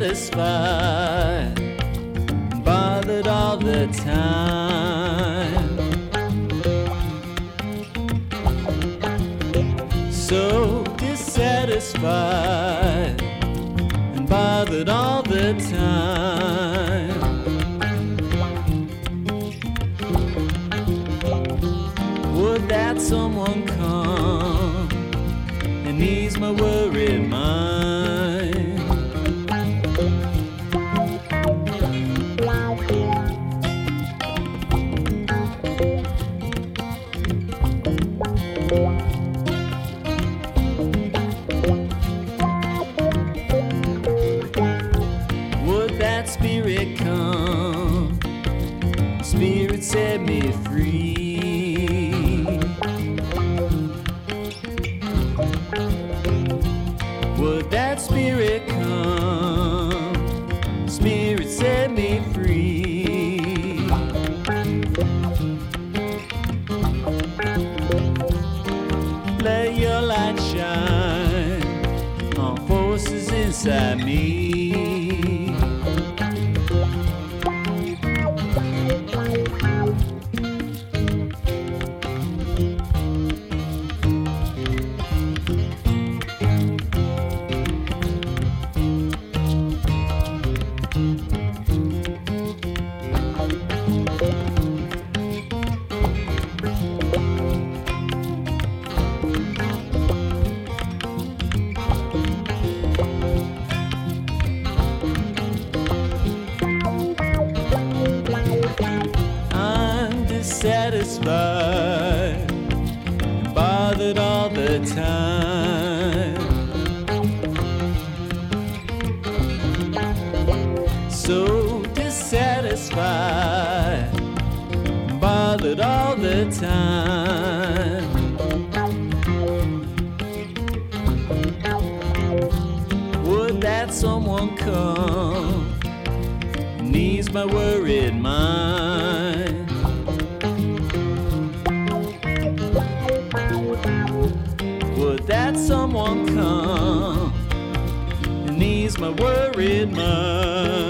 dissatisfied, bothered all the time. So dissatisfied and bothered all the time. Would that someone come and ease my worried mind? Would that spirit come? Spirit set me free. Would that spirit come? Spirit set me free. Let your light shine on forces inside me. Satisfied, bothered all the time. So dissatisfied, bothered all the time. Would that someone come and ease my worried mind? Would that someone come and ease my worried mind?